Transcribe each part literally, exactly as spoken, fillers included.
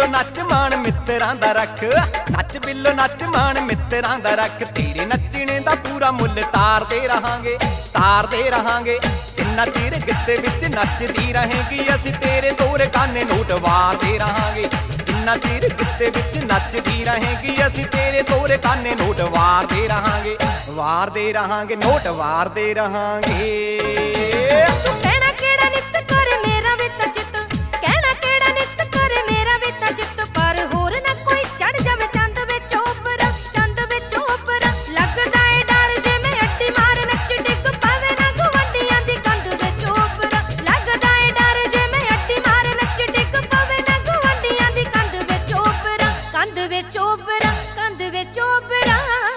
नच मान मित्रां दा रख, नच बिल्लो नच मान मित्रां दा रख। तेरे नचने दा पूरा मुੱਲ तारदे रहांगे, तारदे रहांगे। जिन्ना चिर गिद्दे विच नचदी रहेंगी असीं तेरे तोरे काने नोट वारदे रहांगे। जिन्ना चिर गिद्दे विच नचदी रहेंगी असीं तेरे तोरे काने नोट वारदे रहांगे, वारदे रहांगे, नोट वारदे रहांगे। तू कहना केड़ा नित करे मेरा वे तां चित, कहना केड़ा नित करे मेरा वे तां चित। पर होर ना कोई चढ़ जावे चंद वे चोपरा, चंद वे चोपरा। लगदा ए डर जे मैं अड्डी मार नच डिग पावे ना गवांढियां दी कंध वे चोपरा। लगदा ए डर जे मैं अड्डी मार नच डिग पावे ना गवांढियां दी कंध वे चोपरा, कंध वे चोपरा, कंध वे चोपरा।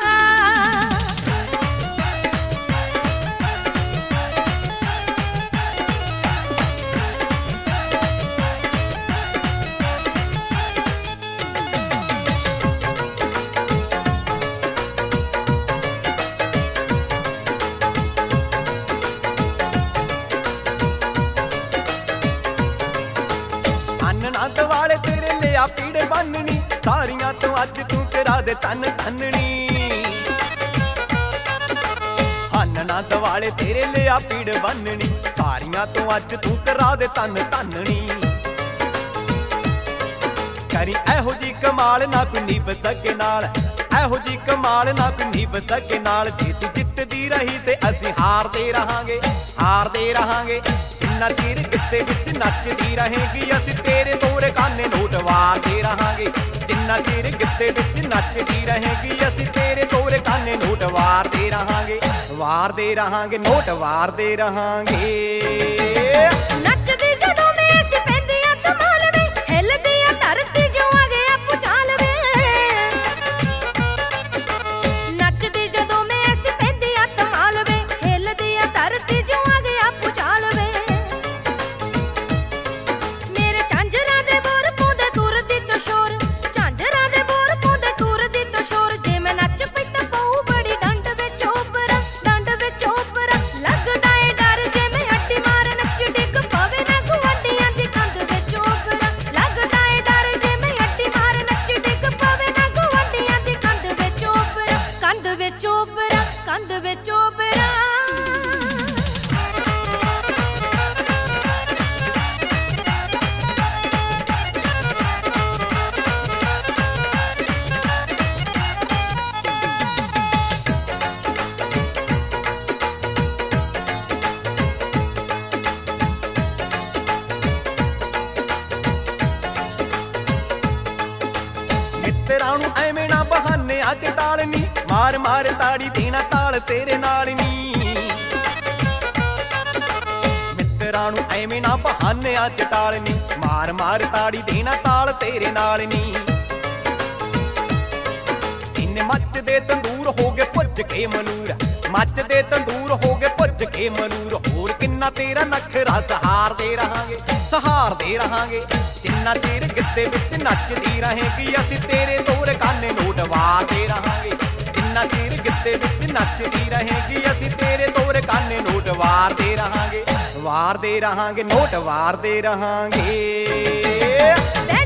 नंद वाले तेरे लिया पीड़ बननी, सारियां तो अज तू करा दे तन तननी। हन नंद वाले तेरे लिया पीड़ बननी, सारियां तो अज तू करा दे तन तननी। करी एहो जी कमाल ना कोई निभ सके नाल, एहो जी कमाल ना कोई निभ सके नाल। जे तू जितदी रही ते असीं हारदे रहांगे, हारदे रहांगे। जिन्ना चिर गिद्दे विच नचदी रहेंगी असीं तेरे तोरे काने नोट वारदे रहांगे। जिन्ना चिर गिद्दे विच नचदी रहेंगी असीं तेरे तोरे काने नोट वारदे रहांगे, वारदे रहांगे, नोट वारदे रहांगे। नचदी जदों मैं ऐसी पैंदियां धमाल वे, हिलदी आ धरती जो आ गया भूचाल वे। नचदी जदों मैं ऐसी पैंदियां धमाल वे, हिलदी आ धरती जो आ गया भूचाल वे। मेरे झांझरां दे बोर पाउंदे तुर दी तो शोर, झांझरां दे बोर पाउंदे तुर दी तो शोर। जे मैं नच पई तां पऊ बड़ी डंड वे चोपरा, डंड वे चोपरा। लगदा ए डर जे मैं अड्डी मार नच डिग पवे ना गवांढियां दी कंध वे चोपरा। लगदा ए डर जे मैं अड्डी मार नच डिग पवे ना गवांढियां दी कंध वे चोपरा, कंध वे चोपरा, कंध वे चोपरा। मित्रां नूं ऐवें ना बहाने अज टालनी, मार मार ताड़ी देना ताल तेरे नाल नी। मित्रां नूं ऐवें ना बहाने अज टालनी, मार मार ताड़ी देना ताल तेरे नाल नी। सीने मचदे तंदूर हो गए भुज के मलूर, मचदे तंदूर हो गए भुज के मलूर। होर किन्ना तेरा नखरा सहारदे रहांगे, सहारदे रहांगे। जिन्ना चिर गिद्दे विच नचदी रहेंगी असीं तेरे तोरे काने नोट वारदे रहांगे। जिन्ना चिर गिद्दे विच नचदी रहेंगी असीं तेरे तोरे काने नोट वारदे रहांगे, वारदे रहांगे, नोट वारदे रहांगे।